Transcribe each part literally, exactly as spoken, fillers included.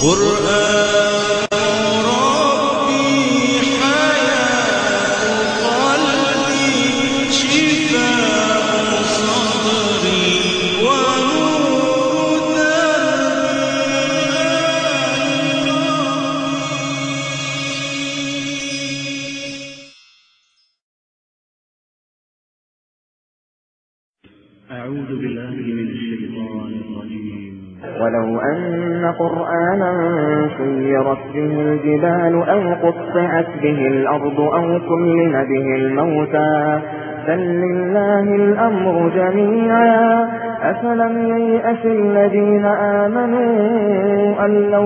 قرآن ربي حياة قلبي شفاء صدري ونور أعوذ بالله من الشيطان الرجيم. ولو أن قرآنا سيرت به الجبال أو قطعت به الأرض أو كلم به الموتى بل لله الأمر جميعا أفلم ييأس الذين آمنوا أن لو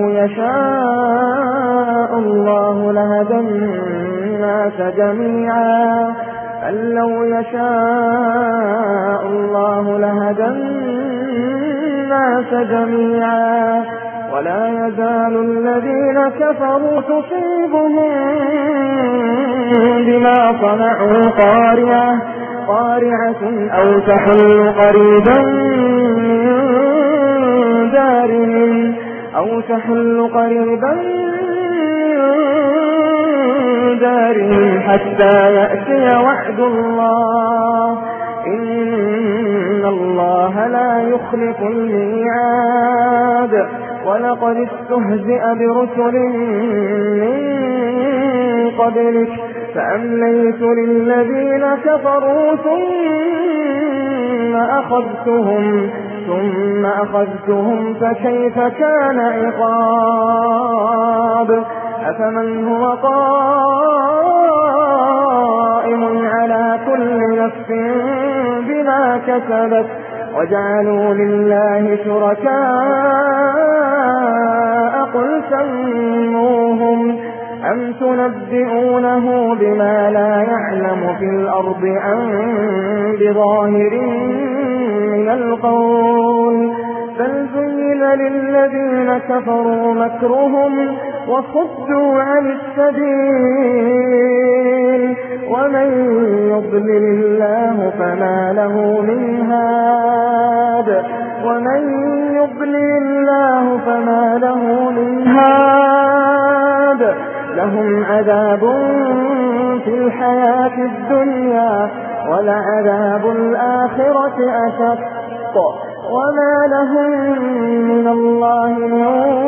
يشاء الله لهدى الناس جميعا أن لو يشاء الله لهدى الناس جميعا ولا يزال الذين كفروا تصيبهم بما صنعوا قارعة قارعة أو تحل قريبا من دارهم أو تحل قريبا دارهم حتى يأتي وعد الله إن الله لا يخلف الميعاد ولقد استهزئ برسل من قبلك فأمليت للذين كفروا ثم أخذتهم ثم أخذتهم فكيف كان عقاب أفمن هو قائم على كل نفس بما كسبت وجعلوا لله شركاء قل سموهم أم تنبئونه بما لا يعلم في الأرض أم بظاهر من القول بل زين للذين كفروا مكرهم وصدوا عن السبيل ومن يضلل الله فما له من هاد ومن يضلل الله فما له من هاد لهم عذاب في الحياة الدنيا ولعذاب الآخرة أشق وما لهم من الله من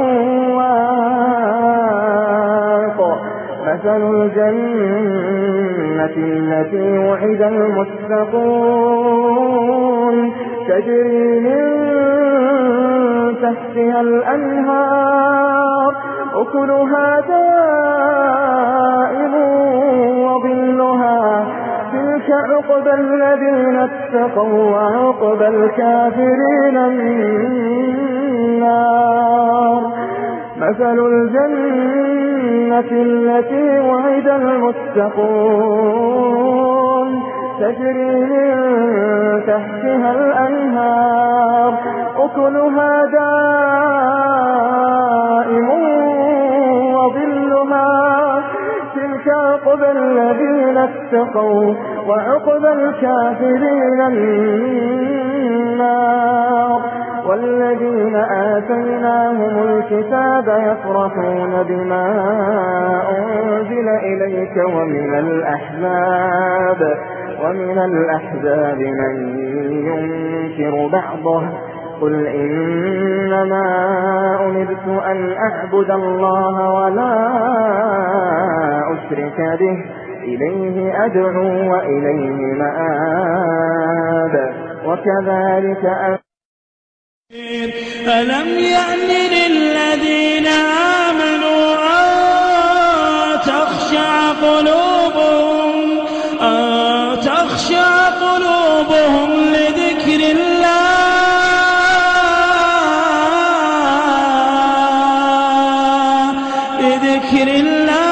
واق مثل الجنة التي وعد المتقون تجري من تحتها الأنهار أكلها دائم وظلها تلك عقبى الذين اتقوا وعقبى الكافرين النار مثل الجنة التي وعد المتقون تجري من تحتها الأنهار أكلها دائم وظلها تلك عقبى الذين اتقوا وعقبى الكافرين النار والذين آتيناهم الكتاب يفرحون بما أنزل إليك ومن الأحزاب ومن الأحزاب من ينكر بعضه قل إنما أمرت أن أعبد الله ولا أشرك به إليه أدعو وإليه مآب وكذلك أن ألم يأن للذين آمنوا أن تخشع قلوبهم أن تخشع قلوبهم لذكر الله لذكر الله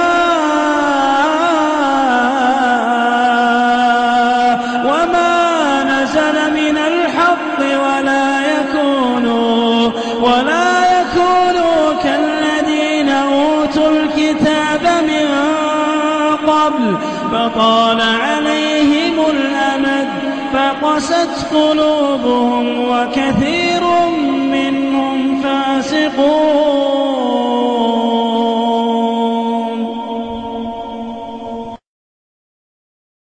وما نزل من الحق ولا يكونوا ولا يكونوا كالذين أوتوا الكتاب من قبل فطال عليهم الأمد فقست قلوبهم وكثير منهم فاسقون